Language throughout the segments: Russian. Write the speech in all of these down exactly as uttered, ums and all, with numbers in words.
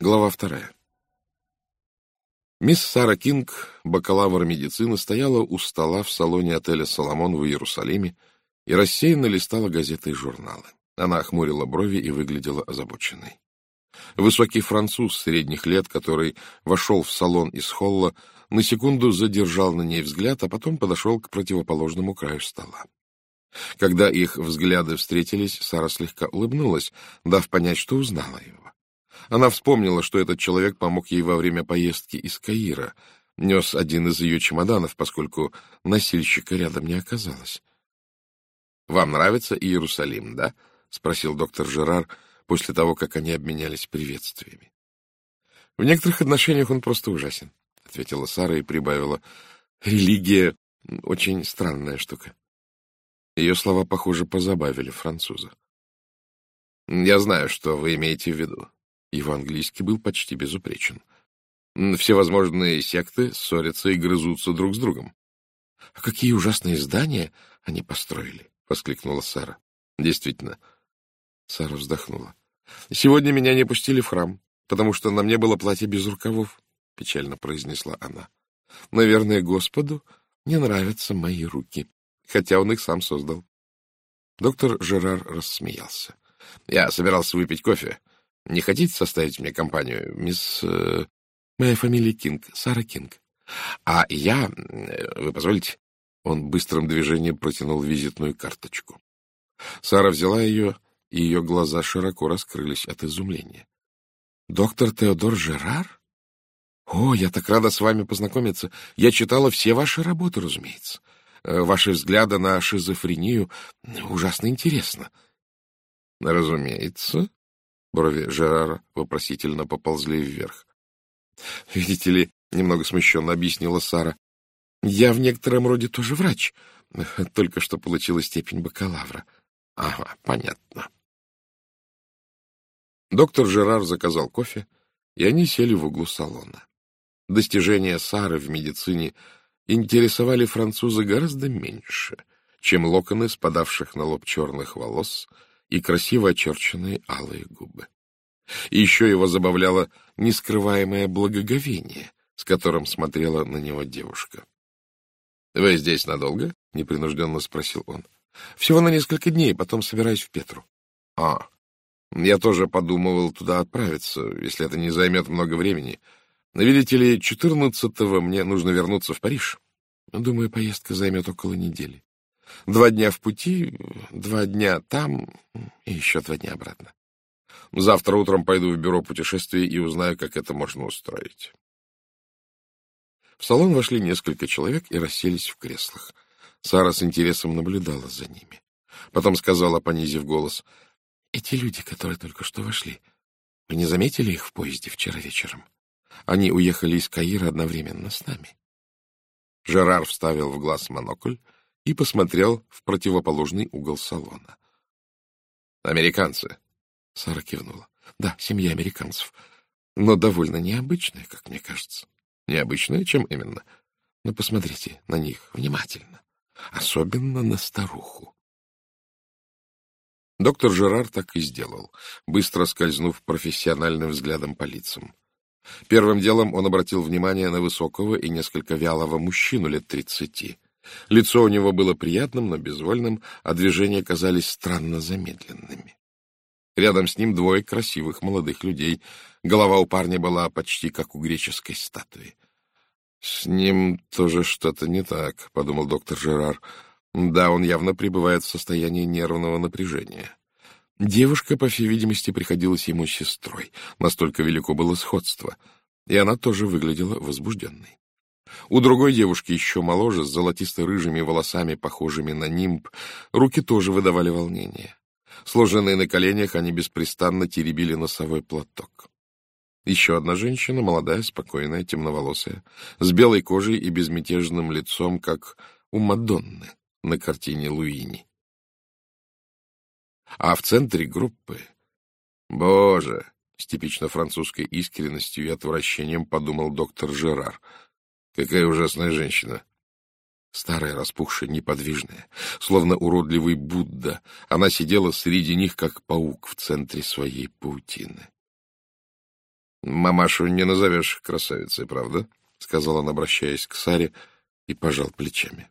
Глава вторая. Мисс Сара Кинг, бакалавр медицины, стояла у стола в салоне отеля «Соломон» в Иерусалиме и рассеянно листала газеты и журналы. Она охмурила брови и выглядела озабоченной. Высокий француз средних лет, который вошел в салон из холла, на секунду задержал на ней взгляд, а потом подошел к противоположному краю стола. Когда их взгляды встретились, Сара слегка улыбнулась, дав понять, что узнала его. Она вспомнила, что этот человек помог ей во время поездки из Каира, нес один из ее чемоданов, поскольку носильщика рядом не оказалось. — Вам нравится Иерусалим, да? — спросил доктор Жерар после того, как они обменялись приветствиями. — В некоторых отношениях он просто ужасен, — ответила Сара и прибавила. — Религия — очень странная штука. Ее слова, похоже, позабавили француза. — Я знаю, что вы имеете в виду. Его английский был почти безупречен. Всевозможные секты ссорятся и грызутся друг с другом. — А какие ужасные здания они построили! — воскликнула Сара. — Действительно. Сара вздохнула. — Сегодня меня не пустили в храм, потому что на мне было платье без рукавов, — печально произнесла она. — Наверное, Господу не нравятся мои руки, хотя он их сам создал. Доктор Жерар рассмеялся. — Я собирался выпить кофе. Не хотите составить мне компанию, мисс... Э, моя фамилия Кинг, Сара Кинг. А я... Вы позволите? Он быстрым движением протянул визитную карточку. Сара взяла ее, и ее глаза широко раскрылись от изумления. — Доктор Теодор Жерар? О, я так рада с вами познакомиться. Я читала все ваши работы, разумеется. Ваши взгляды на шизофрению ужасно интересно. — Разумеется. Брови Жерара вопросительно поползли вверх. — Видите ли, — немного смущенно объяснила Сара, — я в некотором роде тоже врач, только что получила степень бакалавра. — Ага, понятно. Доктор Жерар заказал кофе, и они сели в углу салона. Достижения Сары в медицине интересовали француза гораздо меньше, чем локоны спадавших на лоб черных волос и красиво очерченные алые губы. И еще его забавляло нескрываемое благоговение, с которым смотрела на него девушка. — Вы здесь надолго? — непринужденно спросил он. — Всего на несколько дней, потом собираюсь в Петру. — А, я тоже подумывал туда отправиться, если это не займет много времени. Но, видите ли, четырнадцатого мне нужно вернуться в Париж. Думаю, поездка займет около недели. Два дня в пути, два дня там и еще два дня обратно. Завтра утром пойду в бюро путешествий и узнаю, как это можно устроить. В салон вошли несколько человек и расселись в креслах. Сара с интересом наблюдала за ними. Потом сказала, понизив голос: — Эти люди, которые только что вошли, вы не заметили их в поезде вчера вечером? Они уехали из Каира одновременно с нами. Жерар вставил в глаз монокль и посмотрел в противоположный угол салона. — Американцы. Сара кивнула. — Да, семья американцев, но довольно необычная, как мне кажется. — Необычная? Чем именно? — Ну, посмотрите на них внимательно, особенно на старуху. Доктор Жерар так и сделал, быстро скользнув профессиональным взглядом по лицам. Первым делом он обратил внимание на высокого и несколько вялого мужчину лет тридцати. Лицо у него было приятным, но безвольным, а движения казались странно замедленными. Рядом с ним двое красивых молодых людей. Голова у парня была почти как у греческой статуи. — С ним тоже что-то не так, — подумал доктор Жерар. Да, он явно пребывает в состоянии нервного напряжения. Девушка, по всей видимости, приходилась ему сестрой. Настолько велико было сходство. И она тоже выглядела возбужденной. У другой девушки, еще моложе, с золотисто-рыжими волосами, похожими на нимб, руки тоже выдавали волнение. Сложенные на коленях, они беспрестанно теребили носовой платок. Еще одна женщина, молодая, спокойная, темноволосая, с белой кожей и безмятежным лицом, как у Мадонны на картине Луини. А в центре группы... Боже! С типично французской искренностью и отвращением подумал доктор Жерар. Какая ужасная женщина! Старая, распухшая, неподвижная, словно уродливый Будда, она сидела среди них, как паук в центре своей паутины. — Мамашу не назовешь красавицей, правда? — сказал он, обращаясь к Саре, и пожал плечами.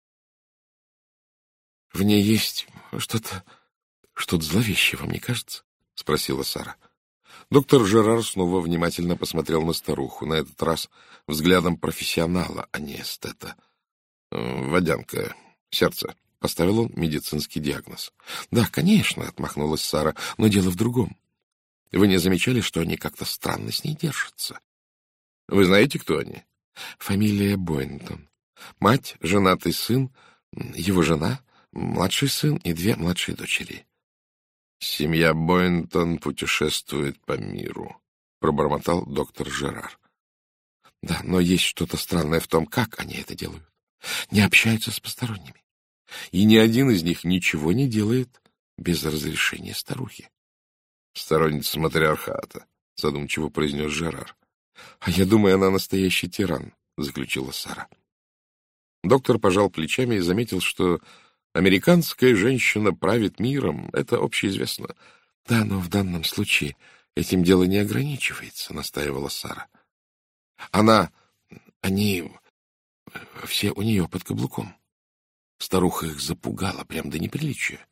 — В ней есть что-то, что-то зловещее, вам не кажется? — спросила Сара. Доктор Жерар снова внимательно посмотрел на старуху, на этот раз взглядом профессионала, а не эстета. — Водянка, сердце. — поставил он медицинский диагноз. — Да, конечно, — отмахнулась Сара, — но дело в другом. Вы не замечали, что они как-то странно с ней держатся? — Вы знаете, кто они? — Фамилия Бойнтон. Мать, женатый сын, его жена, младший сын и две младшие дочери. — Семья Бойнтон путешествует по миру, — пробормотал доктор Жерар. — Да, но есть что-то странное в том, как они это делают. Не общаются с посторонними. И ни один из них ничего не делает без разрешения старухи. — Сторонница матриархата, — задумчиво произнес Жерар. — А я думаю, она настоящий тиран, — заключила Сара. Доктор пожал плечами и заметил, что американская женщина правит миром. Это общеизвестно. — Да, но в данном случае этим дело не ограничивается, — настаивала Сара. — Она... они... все у нее под каблуком. Старуха их запугала прям до неприличия.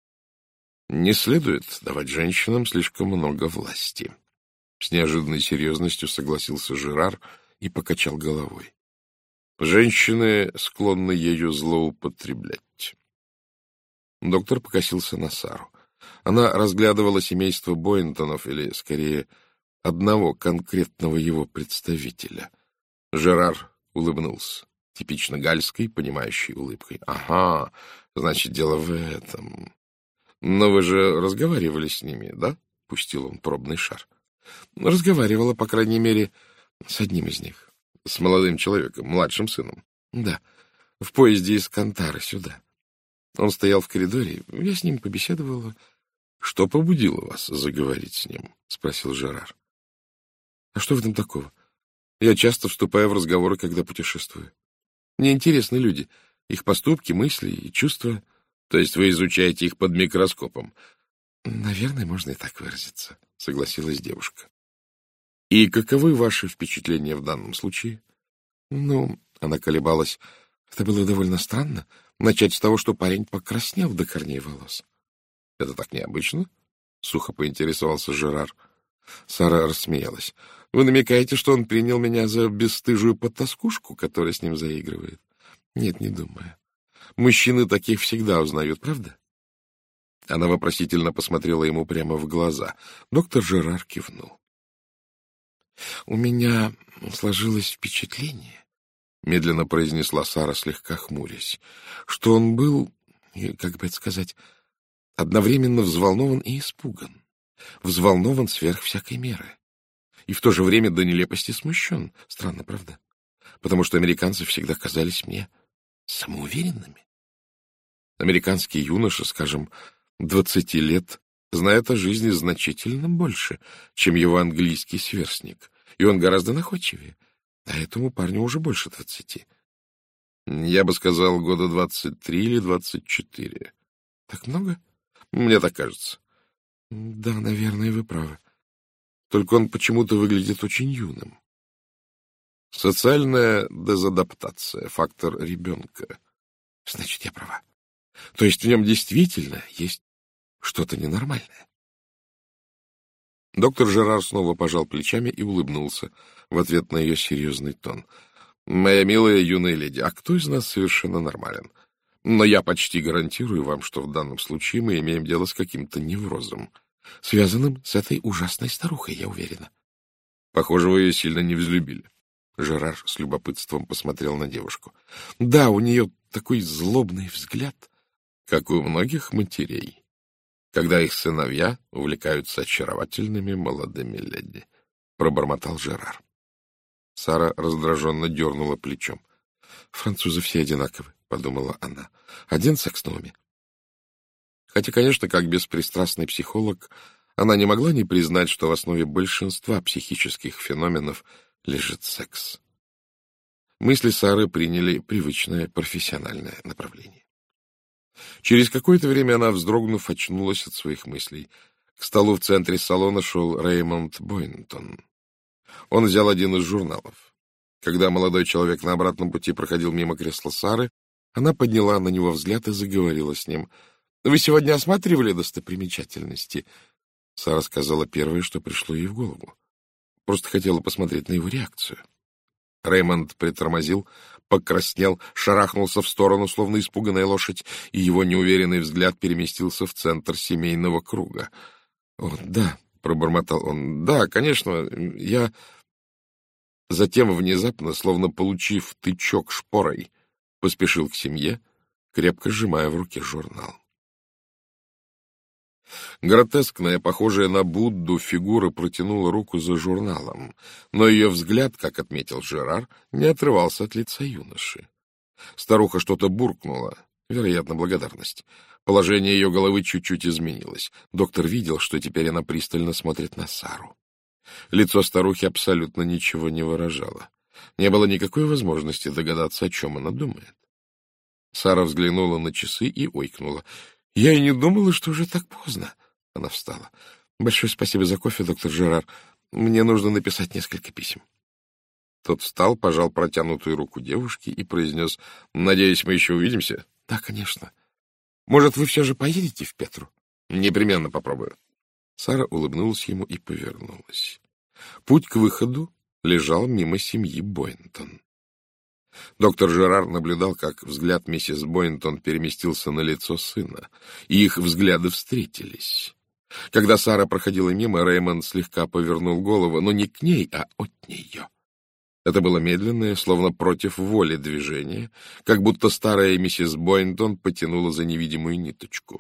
— Не следует давать женщинам слишком много власти. С неожиданной серьезностью согласился Жерар и покачал головой. Женщины склонны ею злоупотреблять. Доктор покосился на Сару. Она разглядывала семейство Бойнтонов, или, скорее, одного конкретного его представителя. Жерар улыбнулся, типично гальской, понимающей улыбкой. — Ага, значит, дело в этом. — Но вы же разговаривали с ними, да? — пустил он пробный шар. — Разговаривала, по крайней мере, с одним из них. — С молодым человеком, младшим сыном? — Да, в поезде из Кантары сюда. Он стоял в коридоре, я с ним побеседовала. — Что побудило вас заговорить с ним? — спросил Жерар. — А что в этом такого? Я часто вступаю в разговоры, когда путешествую. Мне интересны люди, их поступки, мысли и чувства. — То есть вы изучаете их под микроскопом? — Наверное, можно и так выразиться, — согласилась девушка. — И каковы ваши впечатления в данном случае? — Ну, она колебалась. Это было довольно странно. Начать с того, что парень покраснел до корней волос. — Это так необычно? — сухо поинтересовался Жерар. Сара рассмеялась. — Вы намекаете, что он принял меня за бесстыжую потаскушку, которая с ним заигрывает? — Нет, не думаю. Мужчины таких всегда узнают, правда? Она вопросительно посмотрела ему прямо в глаза. Доктор Жерар кивнул. — У меня сложилось впечатление, — медленно произнесла Сара, слегка хмурясь, — что он был, как бы это сказать, одновременно взволнован и испуган. Взволнован сверх всякой меры. И в то же время до нелепости смущен. Странно, правда? Потому что американцы всегда казались мне самоуверенными. Американский юноша, скажем, двадцати лет, знает о жизни значительно больше, чем его английский сверстник, и он гораздо находчивее, а этому парню уже больше двадцати. Я бы сказал, года двадцать три или двадцать четыре. Так много? Мне так кажется. Да, наверное, вы правы. Только он почему-то выглядит очень юным. Социальная дезадаптация, фактор ребенка. Значит, я права. То есть в нем действительно есть что-то ненормальное. Доктор Жерар снова пожал плечами и улыбнулся в ответ на ее серьезный тон. — Моя милая юная леди, а кто из нас совершенно нормален? Но я почти гарантирую вам, что в данном случае мы имеем дело с каким-то неврозом, связанным с этой ужасной старухой, я уверена. Похоже, вы ее сильно не взлюбили. Жерар с любопытством посмотрел на девушку. — Да, у нее такой злобный взгляд, как у многих матерей, когда их сыновья увлекаются очаровательными молодыми леди, — пробормотал Жерар. Сара раздраженно дернула плечом. — Французы все одинаковы, — подумала она. — Один секс на уме. Хотя, конечно, как беспристрастный психолог, она не могла не признать, что в основе большинства психических феноменов лежит секс. Мысли Сары приняли привычное профессиональное направление. Через какое-то время она, вздрогнув, очнулась от своих мыслей. К столу в центре салона шел Реймонд Бойнтон. Он взял один из журналов. Когда молодой человек на обратном пути проходил мимо кресла Сары, она подняла на него взгляд и заговорила с ним. — Вы сегодня осматривали достопримечательности? Сара сказала первое, что пришло ей в голову. Просто хотела посмотреть на его реакцию. Реймонд притормозил, покраснел, шарахнулся в сторону, словно испуганная лошадь, и его неуверенный взгляд переместился в центр семейного круга. — О, да, — пробормотал он, — да, конечно, я... Затем, внезапно, словно получив тычок шпорой, поспешил к семье, крепко сжимая в руке журнал. Гротескная, похожая на Будду, фигура протянула руку за журналом, но ее взгляд, как отметил Жерар, не отрывался от лица юноши. Старуха что-то буркнула, вероятно, благодарность. Положение ее головы чуть-чуть изменилось. Доктор видел, что теперь она пристально смотрит на Сару. Лицо старухи абсолютно ничего не выражало. Не было никакой возможности догадаться, о чем она думает. Сара взглянула на часы и ойкнула. — Я и не думала, что уже так поздно. Она встала. — Большое спасибо за кофе, доктор Жерар. Мне нужно написать несколько писем. Тот встал, пожал протянутую руку девушки и произнес: — Надеюсь, мы еще увидимся? — Да, конечно. — Может, вы все же поедете в Петру? — Непременно попробую. Сара улыбнулась ему и повернулась. Путь к выходу лежал мимо семьи Бойнтон. Доктор Жерар наблюдал, как взгляд миссис Бойнтон переместился на лицо сына, и их взгляды встретились. Когда Сара проходила мимо, Реймонд слегка повернул голову, но не к ней, а от нее. Это было медленное, словно против воли движение, как будто старая миссис Бойнтон потянула за невидимую ниточку.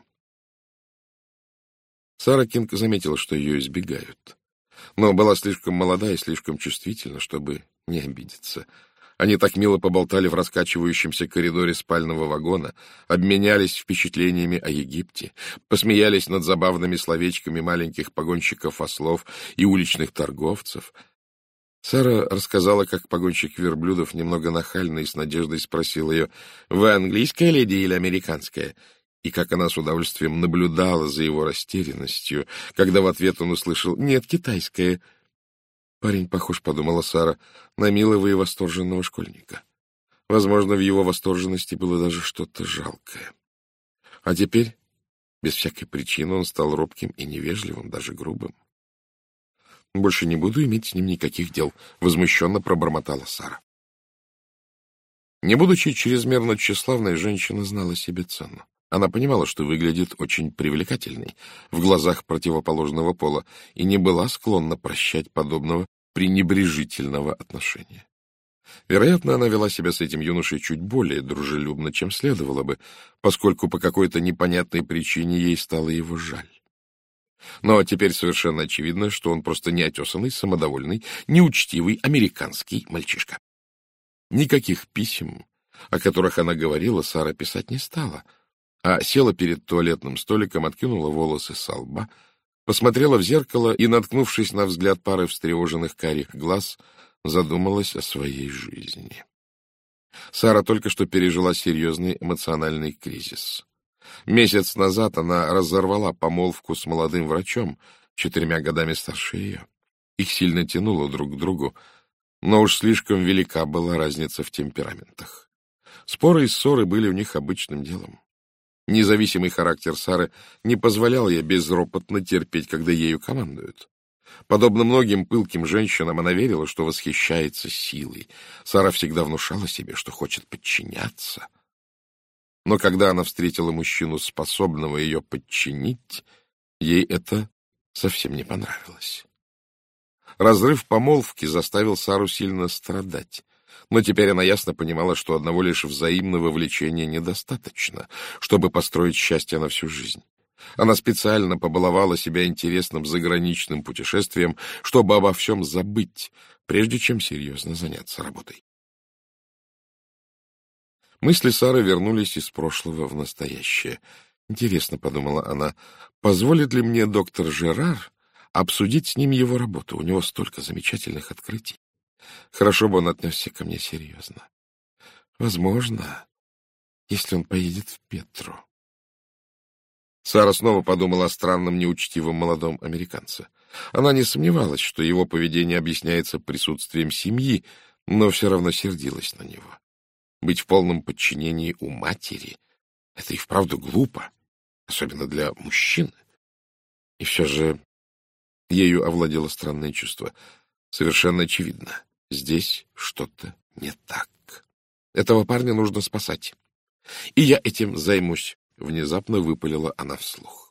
Сара Кинг заметила, что ее избегают, но была слишком молода и слишком чувствительна, чтобы не обидеться. Они так мило поболтали в раскачивающемся коридоре спального вагона, обменялись впечатлениями о Египте, посмеялись над забавными словечками маленьких погонщиков ослов и уличных торговцев. Сара рассказала, как погонщик верблюдов немного нахально и с надеждой спросил ее: «Вы английская леди или американская?» И как она с удовольствием наблюдала за его растерянностью, когда в ответ он услышал: «Нет, китайская». «Парень похож, — подумала Сара, — на милого и восторженного школьника. Возможно, в его восторженности было даже что-то жалкое. А теперь, без всякой причины, он стал робким и невежливым, даже грубым. Больше не буду иметь с ним никаких дел», — возмущенно пробормотала Сара. Не будучи чрезмерно тщеславной, женщина знала себе цену. Она понимала, что выглядит очень привлекательной в глазах противоположного пола и не была склонна прощать подобного пренебрежительного отношения. Вероятно, она вела себя с этим юношей чуть более дружелюбно, чем следовало бы, поскольку по какой-то непонятной причине ей стало его жаль. Но теперь совершенно очевидно, что он просто неотесанный, самодовольный, неучтивый американский мальчишка. Никаких писем, о которых она говорила, Сара писать не стала, а села перед туалетным столиком, откинула волосы со лба, посмотрела в зеркало и, наткнувшись на взгляд пары встревоженных карих глаз, задумалась о своей жизни. Сара только что пережила серьезный эмоциональный кризис. Месяц назад она разорвала помолвку с молодым врачом, четырьмя годами старше ее. Их сильно тянуло друг к другу, но уж слишком велика была разница в темпераментах. Споры и ссоры были у них обычным делом. Независимый характер Сары не позволял ей безропотно терпеть, когда ею командуют. Подобно многим пылким женщинам, она верила, что восхищается силой. Сара всегда внушала себе, что хочет подчиняться. Но когда она встретила мужчину, способного ее подчинить, ей это совсем не понравилось. Разрыв помолвки заставил Сару сильно страдать. Но теперь она ясно понимала, что одного лишь взаимного влечения недостаточно, чтобы построить счастье на всю жизнь. Она специально побаловала себя интересным заграничным путешествием, чтобы обо всем забыть, прежде чем серьезно заняться работой. Мысли Сары вернулись из прошлого в настоящее. «Интересно, — подумала она, — позволит ли мне доктор Жерар обсудить с ним его работу? У него столько замечательных открытий. Хорошо бы он отнесся ко мне серьезно. Возможно, если он поедет в Петру». Сара снова подумала о странном, неучтивом молодом американце. Она не сомневалась, что его поведение объясняется присутствием семьи, но все равно сердилась на него. Быть в полном подчинении у матери — это и вправду глупо, особенно для мужчины. И все же ею овладело странное чувство. Совершенно очевидно, здесь что-то не так. Этого парня нужно спасать. И я этим займусь. Внезапно выпалила она вслух.